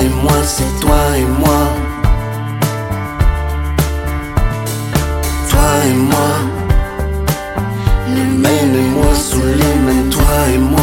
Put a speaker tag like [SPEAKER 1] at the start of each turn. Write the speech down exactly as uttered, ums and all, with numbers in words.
[SPEAKER 1] et moi, c'est toi et moi. Toi et moi, les mains et moi sous les mains, toi et moi.